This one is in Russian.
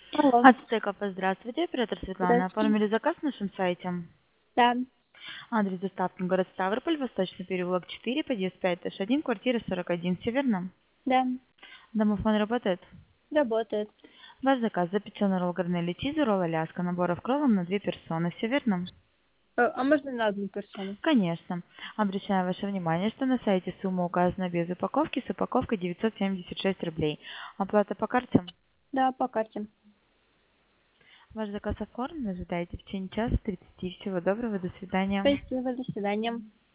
Алло, Ацтеков, здравствуйте, оператор Светлана. здравствуйте. Оформили заказ на нашем сайте. Да, Адрес доставки город Ставрополь, Восточный переулок 4, подъезд 5, H1, квартира 41, все верно? да, Домофон работает? работает. Ваш заказ запеченный ролл гарнели чиза, ролл Аляска, наборов кроллом на 2 персоны, все верно? А можно на одну персону? Конечно. Обращаю ваше внимание, что на сайте сумма указана без упаковки, с упаковкой 976 рублей. Оплата по карте? Да, по карте. Ваш заказ оформлен, ожидайте в течение часа 30. Всего доброго, до свидания. Спасибо, до свидания.